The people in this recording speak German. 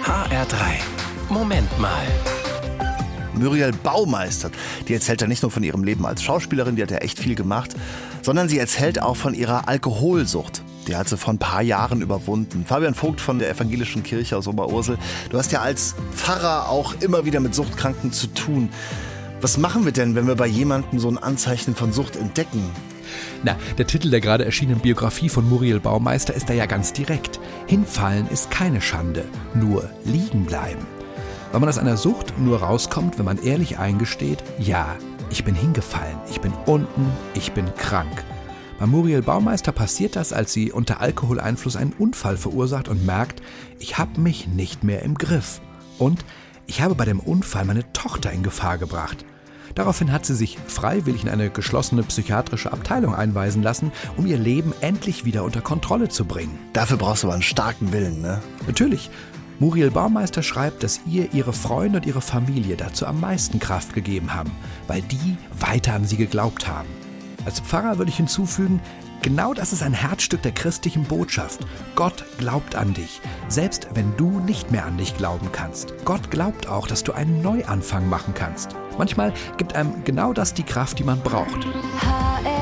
HR3. Moment mal. Muriel Baumeister, die erzählt ja nicht nur von ihrem Leben als Schauspielerin, die hat ja echt viel gemacht, sondern sie erzählt auch von ihrer Alkoholsucht. Die hat sie vor ein paar Jahren überwunden. Fabian Vogt von der Evangelischen Kirche aus Oberursel. Du hast ja als Pfarrer auch immer wieder mit Suchtkranken zu tun. Was machen wir denn, wenn wir bei jemandem so ein Anzeichen von Sucht entdecken? Na, der Titel der gerade erschienenen Biografie von Muriel Baumeister ist da ja ganz direkt. Hinfallen ist keine Schande, nur liegen bleiben. Weil man aus einer Sucht nur rauskommt, wenn man ehrlich eingesteht, ja, ich bin hingefallen, ich bin unten, ich bin krank. Bei Muriel Baumeister passiert das, als sie unter Alkoholeinfluss einen Unfall verursacht und merkt, ich habe mich nicht mehr im Griff. Und ich habe bei dem Unfall meine Tochter in Gefahr gebracht. Daraufhin hat sie sich freiwillig in eine geschlossene psychiatrische Abteilung einweisen lassen, um ihr Leben endlich wieder unter Kontrolle zu bringen. Dafür brauchst du aber einen starken Willen, ne? Natürlich. Muriel Baumeister schreibt, dass ihr ihre Freunde und ihre Familie dazu am meisten Kraft gegeben haben, weil die weiter an sie geglaubt haben. Als Pfarrer würde ich hinzufügen, genau das ist ein Herzstück der christlichen Botschaft. Gott glaubt an dich, selbst wenn du nicht mehr an dich glauben kannst. Gott glaubt auch, dass du einen Neuanfang machen kannst. Manchmal gibt einem genau das die Kraft, die man braucht. HR